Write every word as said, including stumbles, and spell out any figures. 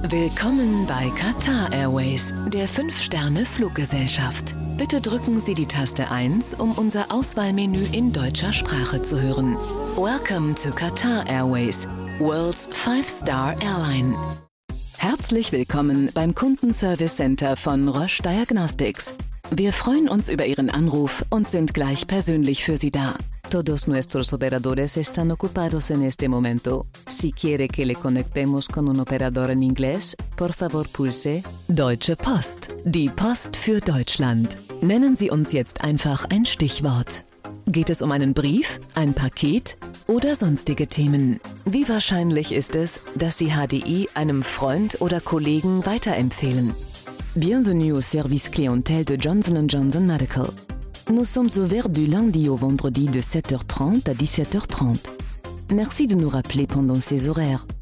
Willkommen bei Qatar Airways, der fünf Sterne Fluggesellschaft. Bitte drücken Sie die Taste eins, um unser Auswahlmenü in deutscher Sprache zu hören. Welcome to Qatar Airways, World's five Star Airline. Herzlich willkommen beim Kundenservice Center von Roche Diagnostics. Wir freuen uns über Ihren Anruf und sind gleich persönlich für Sie da. Todos nuestros operadores están ocupados en este momento. Si quiere que le conectemos con un operador en inglés, por favor pulse Deutsche Post. Die Post für Deutschland. Nennen Sie uns jetzt einfach ein Stichwort. Geht es um einen Brief, ein Paket oder sonstige Themen? Wie wahrscheinlich ist es, dass Sie H D I einem Freund oder Kollegen weiterempfehlen? Bienvenue au service clientèle de Johnson and Johnson Medical. Nous sommes ouverts du lundi au vendredi de sept heures trente à dix-sept heures trente. Merci de nous rappeler pendant ces horaires.